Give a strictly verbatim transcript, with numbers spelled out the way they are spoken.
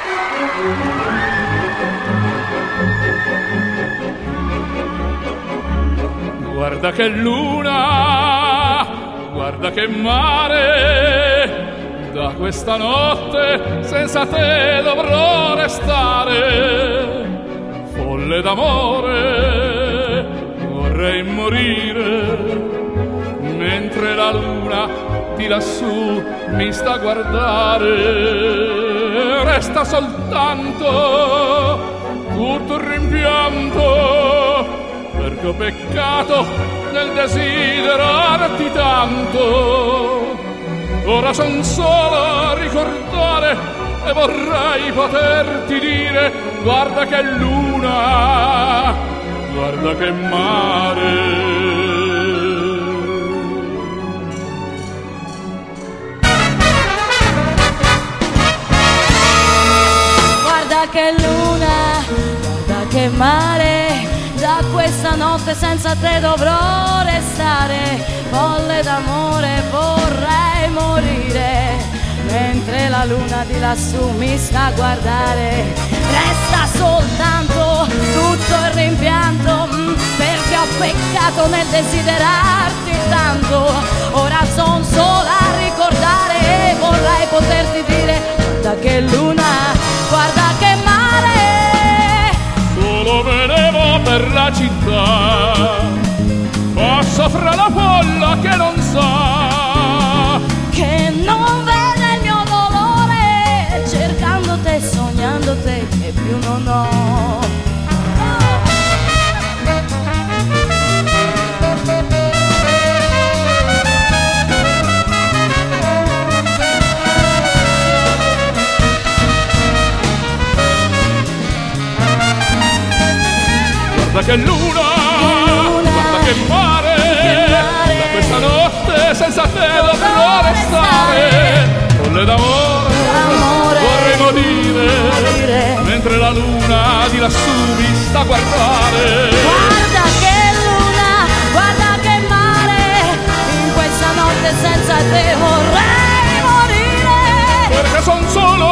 Guarda che luna, guarda che mare, da questa notte senza te dovrò restare. Folle d'amore, vorrei morire, mentre la luna di lassù mi sta a guardare. Resta soltanto tutto il rimpianto, perché ho peccato nel desiderarti tanto. Ora son solo a ricordare e vorrei poterti dire: guarda che luna, guarda che mare. Guarda che luna, guarda che mare, da questa notte senza te dovrò restare. Folle d'amore vorrei morire, mentre la luna di lassù mi sta a guardare. Resta soltanto tutto il rimpianto, mm, perché ho peccato nel desiderarti tanto. Ora son sola a ricordare e vorrei poterti dire: guarda che luna, guarda che mare. Solo venevo per la città, passo fra la folla che non sa, che non vede il mio dolore, cercando te, sognando te, che più non ho. Guarda che luna, guarda che mare, da questa notte senza te dovrò restare. Folle d'amore, vorrei morire, mentre la luna di lassù mi sta a guardare. Guarda che luna, guarda che mare, in questa notte senza te vorrei morire, perché son solo